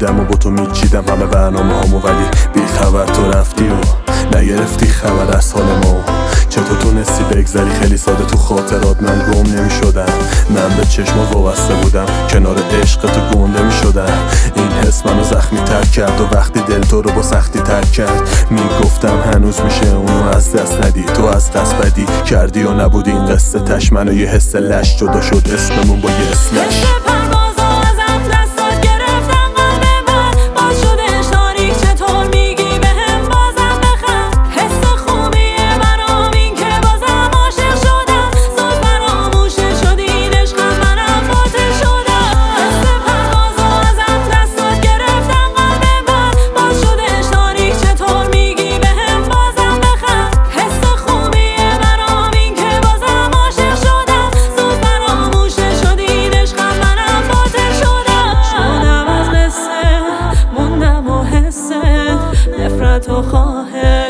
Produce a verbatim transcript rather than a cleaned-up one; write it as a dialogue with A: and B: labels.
A: بودم و با تو میچیدم همه برنامه هامو، ولی بی خبر تو رفتی و نگرفتی خبر از حال ما. چطور تونستی بگذری خیلی ساده تو خاطرات، من گم نمی شدم، من به چشمات وابسته بودم، کنار عشق تو گنده می شدم. این حس منو زخمی تر کرد و وقتی دل تو رو با سختی تر کرد میگفتم هنوز میشه اونو از دست ندی. تو از دست بدی کردی و نبود این قصه تش، منو یه حس لش جدا شد اسممون با یه اسلش.
B: نفرت و خواهش